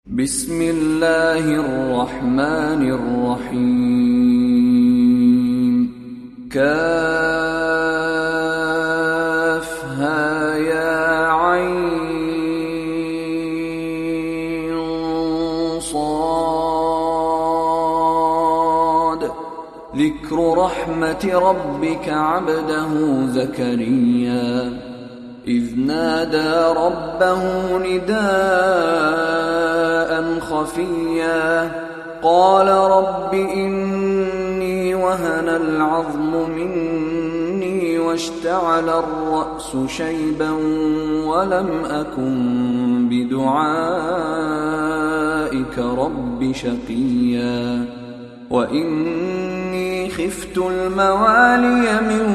بسم الله الرحمن الرحيم كافها يا عين صاد ذكر رحمة ربك عبده زكريا إذ نادى ربه نداء خفيا قال رب إني وهن العظم مني واشتعل الرأس شيبا ولم أكن بدعائك رب شقيا وإني خفت الموالي من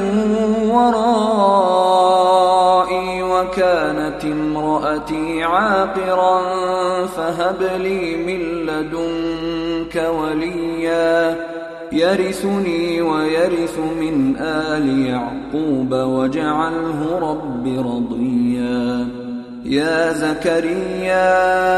ورائي وكانت امرأتي عاقرا فهب لي من لدنك وليا يرثني ويرث من آل يعقوب واجعله رب رضيا يا زكريا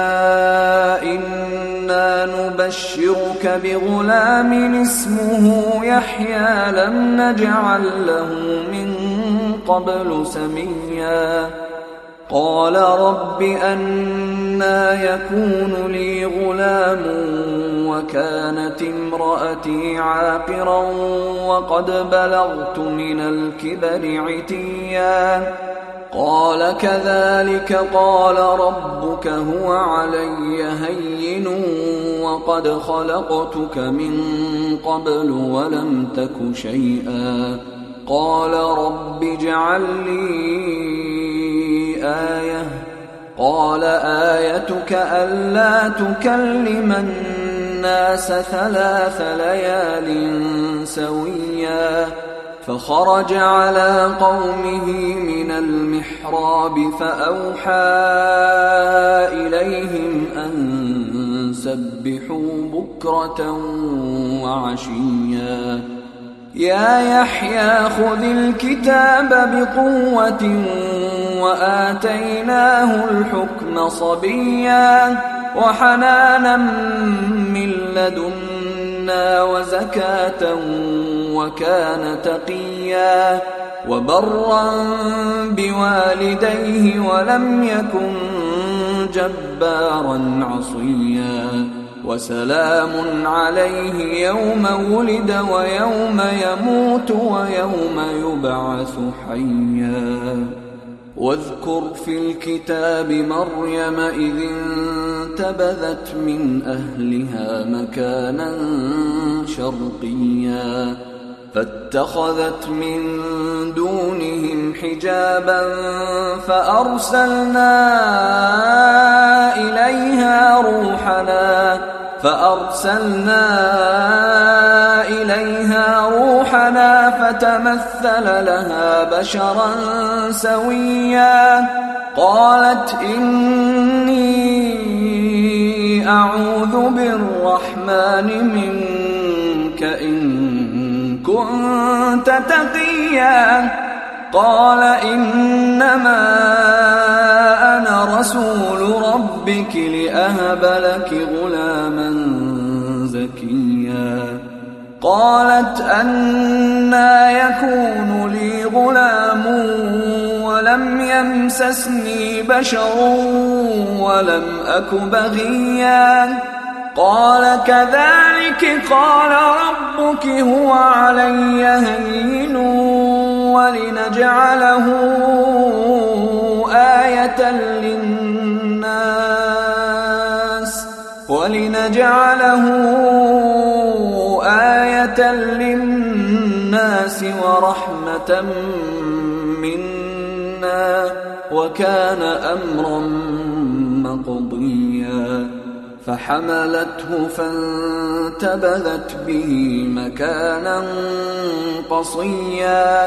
إنا نبشرك بغلام اسمه يحيى لم نجعل له من قبل سميا قال رب أنى يكون لي غلام وكانت امرأتي عاقرا وقد بلغت من الكبر عتيا قال كذلك قال ربك هو علي هين وقد خلقتك من قبل ولم تك شيئا قال رب اجعل لي آية قال آيتك ألا تكلم الناس 3 ليال سويا فخرج على قومه من المحراب فأوحى إليهم أن سبحوا بكرة وعشيا يا يحيى خذ الكتاب بقوة وآتيناه الحكم صبيا وحنانا من لدنا وزكاة وكان تقيا وبرا بوالديه ولم يكن جبارا عصيا وسلام عليه يوم ولد ويوم يموت ويوم يبعث حيا واذكر في الكتاب مريم إذ انتبذت من أهلها مكانا شرقيا فاتخذت من دونهم حجابا فأرسلنا إليها روحنا فتمثل لها بشرا سويا قالت إني أعوذ بالرحمن منك إن كنت تقيا قال إنما أنا رسول ربك لأهب لك غلاما زكيا قالت أنى يكون لي غلام ولم يمسسني بشر ولم أك بغيا قال كذلك قال ربك هو علي هين ولنجعله آية للناس ورحمة منا وكان أمرا مقضيا فحملته فانتبذت به مكانا قصيا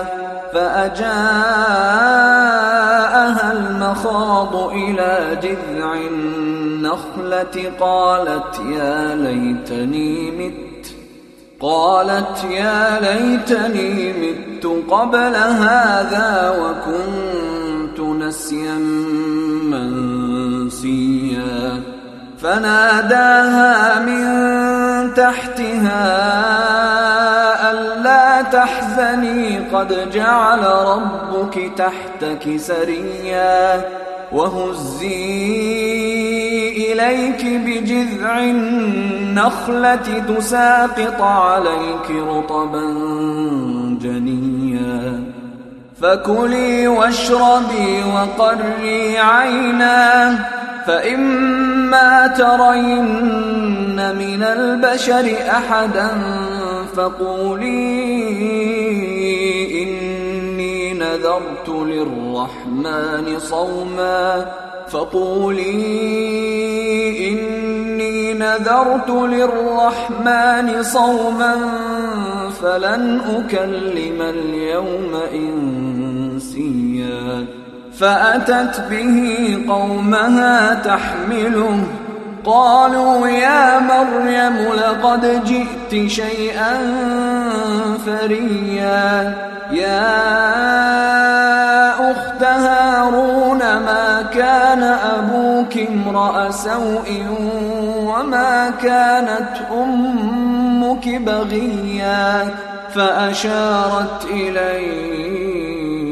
فأجاءها المخاض إلى جذع النخلة قالت يا ليتني مت قبل هذا وكنت نسيا منسيا فناداها من تحتها ألا تحزني قد جعل ربك تحتك سريا وهزي إليك بجذع النخلة تساقط عليك رطبا جنيا فكلي واشربي وقري عينا فإما ترين من البشر أحدا فقولي إني نذرت للرحمن صوما فلن أكلم اليوم إنسيا فأتت به قومها تحمله قالوا يا مريم لقد جئت شيئا فريا يا أخت هارون ما كان أبوك امرأ سوء وما كانت أمك بغيا فأشارت إليه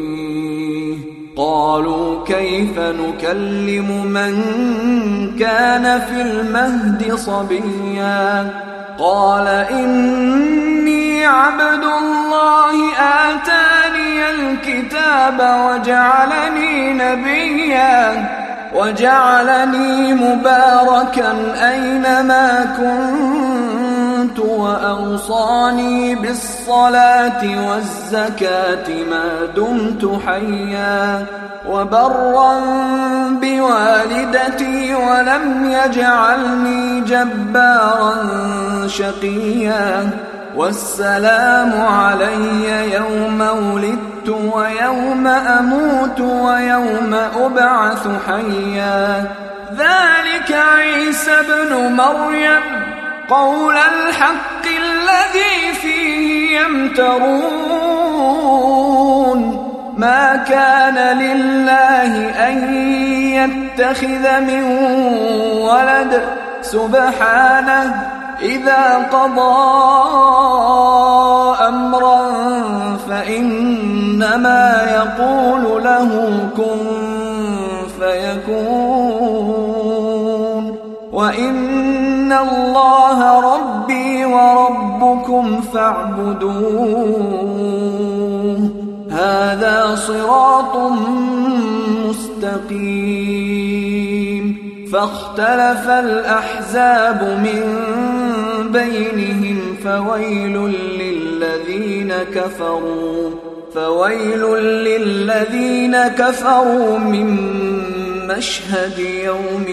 قالوا كيف نكلم من كان في المهد صبيا قال إني عبد الله آتاني الكتاب وجعلني نبيا وجعلني مباركا أينما كنت وأوصاني بالصلاة والزكاة ما دمت حيا وبرا بوالدتي ولم يجعلني جبارا شقيا والسلام علي يوم ولدت ويوم أموت ويوم أبعث حيا ذلك عيسى ابن مريم قول الحق الذي فيه يمترون ما كان لله أن يتخذ من ولد سبحانه إذا قضى أمرا فإنما يقول له كن فيكون وإن الله ربي وربكم فاعبدوه هذا صراط مستقيم فاختلف الأحزاب من بينهم فويل للذين كفروا من مشهد يوم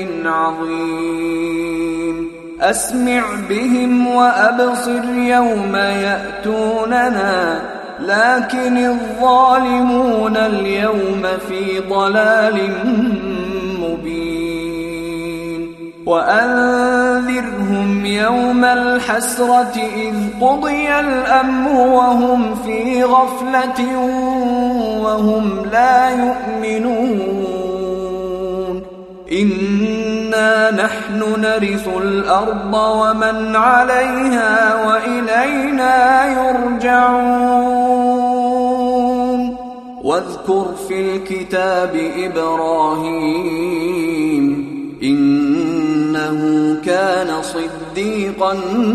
عظيم أسمع بهم وأبصر يوم يأتوننا لكن الظالمون اليوم في ضلال مبين وأنذرهم يوم الحسرة إذ قضي الأمر وهم في غفلة وهم لا يؤمنون إنا نحن نرث الأرض ومن عليها وإلينا يرجعون واذكر في الكتاب إبراهيم إنه كان صديقا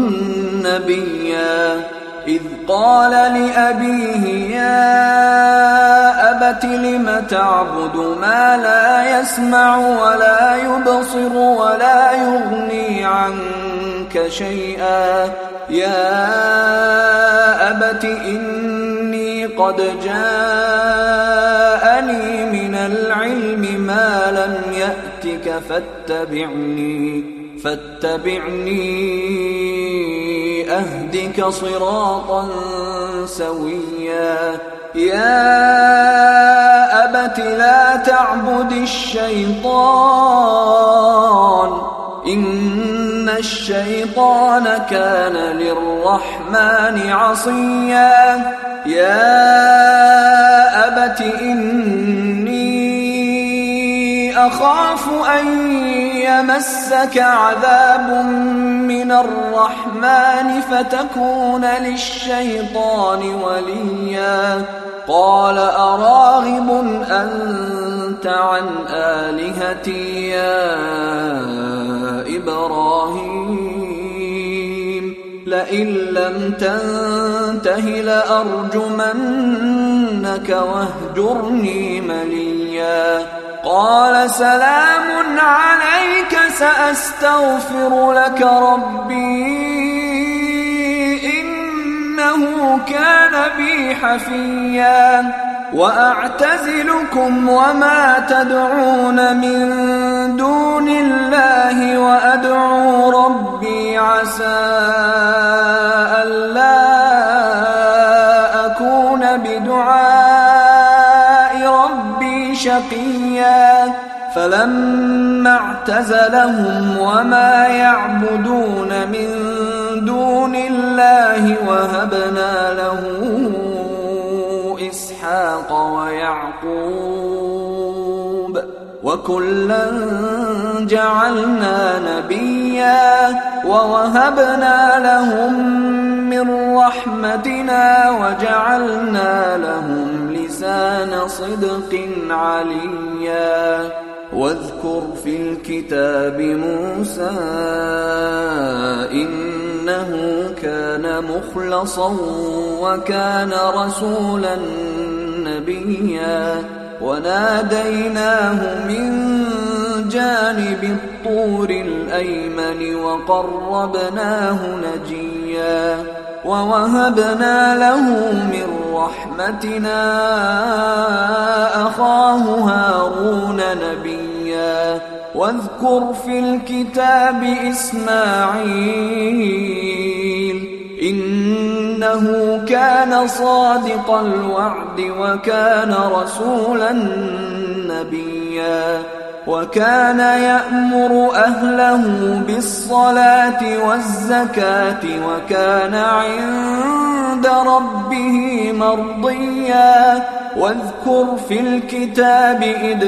نبيا إذ قال لأبيه يا أبت لم تعبد ما لا يسمع ولا يبصر ولا يغني عنك شيئا يا أبت إني قد جاءني من العلم ما لم يأتك فاتبعني أهدك صراطا سويا يا أبت لا تعبد الشيطان إن الشيطان كان للرحمن عصيا يا أبت إني أخاف أن يمسك عذاب من الرحمن فتكون للشيطان وليا قال أراغب أنت عن آلهتي يا إبراهيم لئن لم تنته لأرجمنك واهجرني مليا قال سلام عليك سأستغفر لك ربي إنه كان بي حفيا وأعتزلكم وما تدعون من دون الله وأدعو ربي عسى ألا أكون بدعاء ربي شقيا فلما اعتزلهم وما يعبدون من دون الله وهبنا له إسحاق ويعقوب وكلا جعلنا نبيا ووهبنا لهم من رحمتنا وجعلنا لهم لسان صدق عليا واذكر في الكتاب موسى إنه كان مخلصا وكان رسولا نبيا وناديناه من جانب الطور الأيمن وقربناه نجيا ووهبنا له من رحمتنا أخاه هارون نبيا واذكر في الكتاب إسماعيل إنه كان صادق الوعد وكان رسولا نبيا وكان يأمر أهله بالصلاة والزكاة وكان عند ربه مرضيا واذكر في الكتاب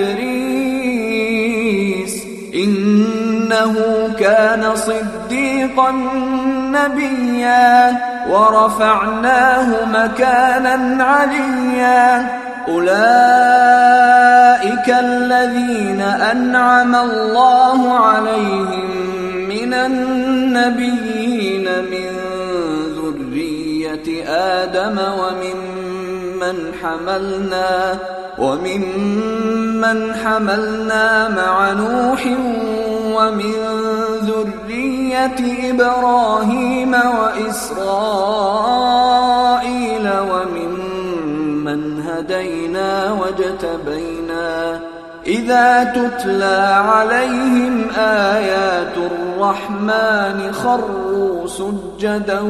إدريس إنه كان صديقا نبيا ورفعناه مكانا عليا أولئك الذين أنعم الله عليهم من النبيين من ذرية آدم وممن حملنا مع نوح ومن ذرية إبراهيم وإسرائيل وممن هدينا واجتبينا إذا تتلى عليهم آيات الرحمن خروا سجدا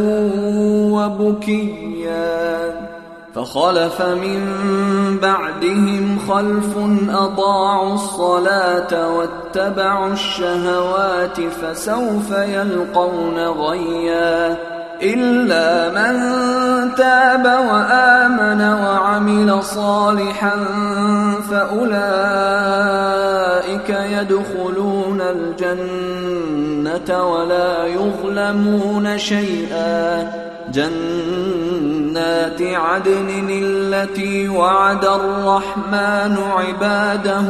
وبكيا فخلف من بعدهم خلف أضاعوا الصلاة واتبعوا الشهوات فسوف يلقون غيا إلا من تاب وآمن وعمل صالحا فأولئك يدخلون الجنة ولا يظلمون شيئا جنات عدن التي وعد الرحمن عباده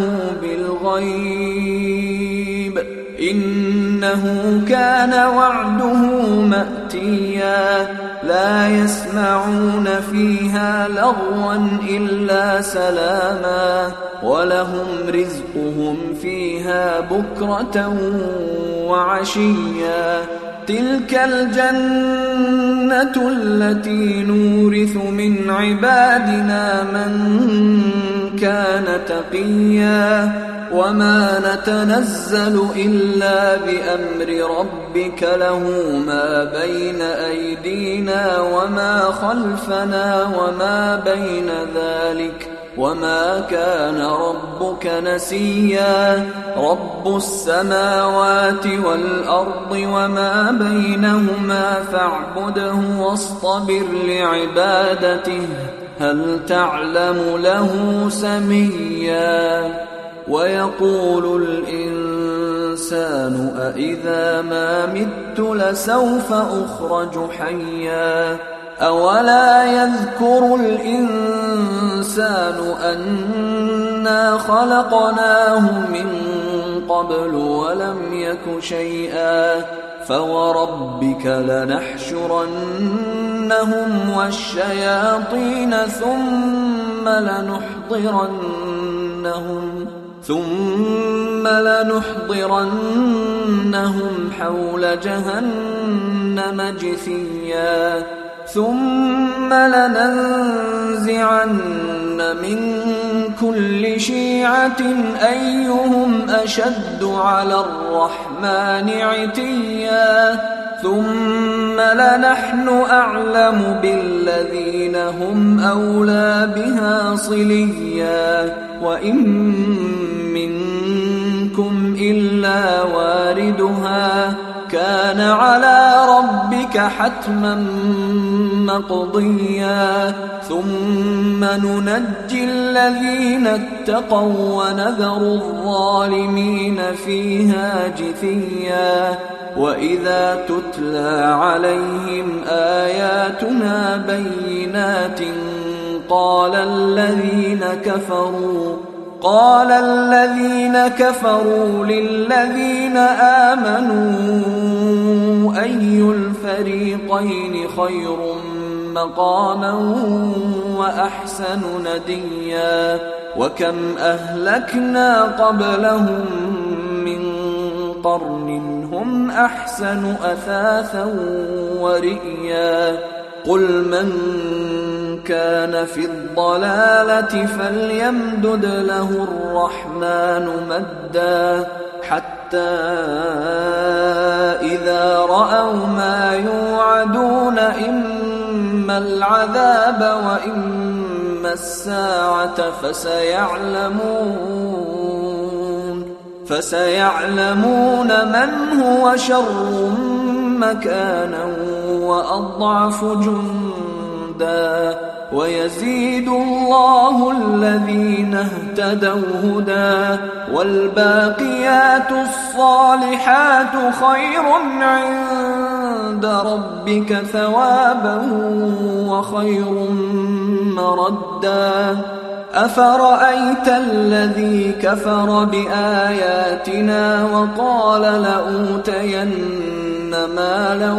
بالغيب إنه كان وعده مأتيا لا يسمعون فيها لغوا إلا سلاما ولهم رزقهم فيها بكرة وعشيا تلك الجنة التي نورث من عبادنا من كان تقيا وما نتنزل إلا بأمر ربك له ما بين أيدينا وما خلفنا وما بين ذلك وما كان ربك نسيا رب السماوات والأرض وما بينهما فاعبده واصطبر لعبادته هل تعلم له سميا ويقول الإنسان الإنسان أإذا ما مت لسوف أخرج حيا أولا يذكر الإنسان أنا خلقناه من قبل ولم يك شيئا فوربك لنحشرنهم والشياطين ثم لنحضرنهم حول جهنم جثيا ثم لننزعن من كل شيعة أيهم أشد على الرحمن عتيا ثم لنحن أعلم بالذين هم أولى بها صليا وإن منكم إلا واردها كان على ربك حتما مقضيا ثم ننجي الذين اتقوا ونذر الظالمين فيها جثيا وإذا تتلى عليهم آياتنا بينات قال الذين كفروا للذين آمنوا أي الفريقين خير مقاما وأحسن نديا وكم أهلكنا قبلهم من قرن هم أحسن أثاثا ورئيا قل من كان في الضلالة فليمدد له الرحمن مدا حتى إذا رأوا ما يوعدون إما العذاب وإما الساعة فسيعلمون من هو شر مكانا وأضعف جندا ويزيد الله الذين اهتدوا هدى والباقيات الصالحات خير عند ربك ثوابا وخير مردا أفرأيت الذي كفر بآياتنا وقال لأوتين مالا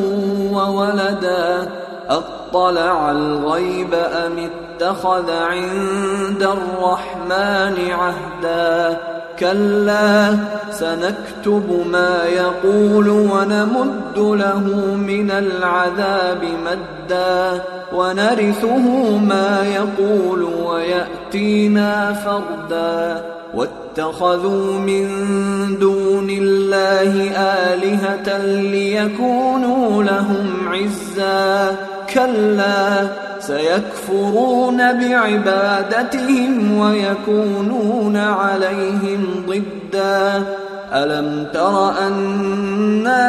وولدا أطلع الغيب أم اتخذ عند الرحمن عهدا كلا سنكتب ما يقول ونمد له من العذاب مدا ونرثه ما يقول ويأتينا فردا واتخذوا من دون الله آلهة ليكونوا لهم عزا كلا سيكفرون بعبادتهم ويكونون عليهم ضدا ألم تر أنا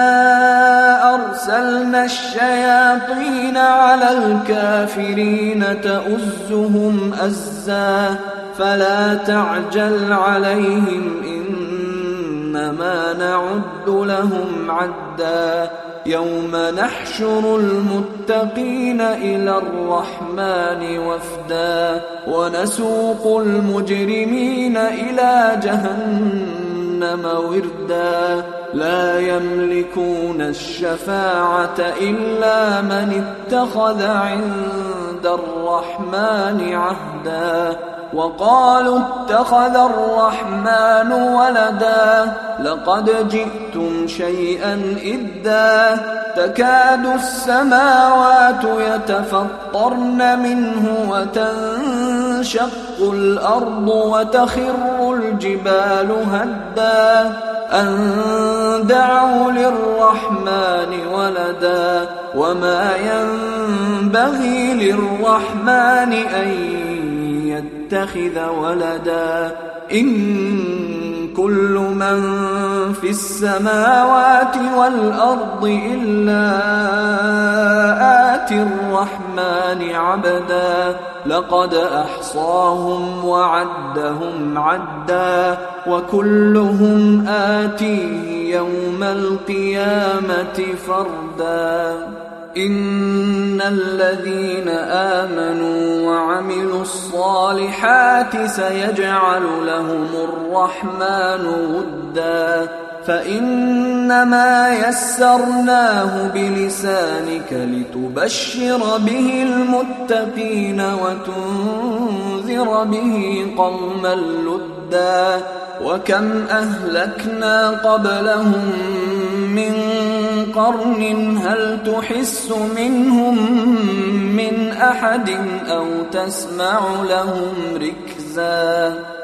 أرسلنا الشياطين على الكافرين تؤزهم أزا فلا تعجل عليهم إنما نعد لهم عدا يوم نحشر المتقين إلى الرحمن وفدا ونسوق المجرمين إلى جهنم وردا لا يملكون الشفاعة إلا من اتخذ عند الرحمن عهدا وقالوا اتخذ الرحمن ولدا لقد جئتم شيئا إدا تكاد السماوات يتفطرن منه وتنشق الأرض وتخر الجبال هدا أن دعوا للرحمن ولدا وما ينبغي للرحمن أن يتخذ ولدا إن كل من في السماوات والأرض إلا آتي الرحمن عبدا لقد أحصاهم وعدهم عدا وكلهم آتيه يوم القيامة فردا إن الذين آمنوا وعملوا الصالحات سيجعل لهم الرحمن ودا فإنما يسرناه بلسانك لتبشر به المتقين وتنذر به قوما لدا وكم أهلكنا قبلهم من قرن هل تحس منهم من أحد أو تسمع لهم ركزا